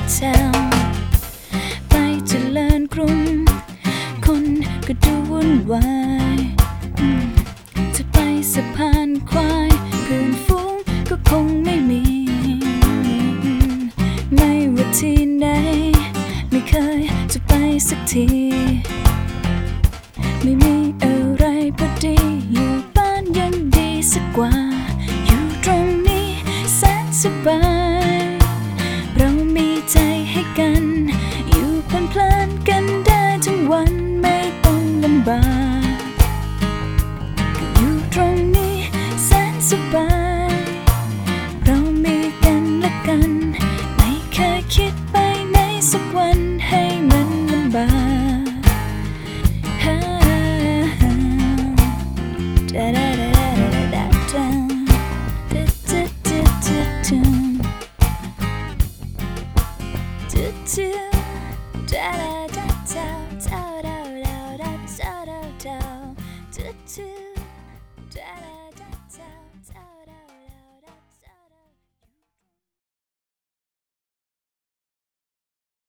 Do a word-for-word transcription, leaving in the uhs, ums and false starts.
แถวไปเจริญกรุงคนก็ดูวุ่นวายจะไปสะพานควายเพื่อนฝูงก็คงไม่มีไม่ว่าที่ไหนไม่เคยจะไปสักทีไม่มีอะไรพอดีอยู่บ้านยังดีสักกว่าอยู่ตรงนี้แสนสบายเรามีใจให้กันอยู่เพลินๆกันได้ทั้งวันไม่ต้องลำบากอยู่ตรงนี้แสนสบายเรามีกันและกันไม่เคยคิดไปไหนสักวันให้มันลำบากDa da da da da da da da da da da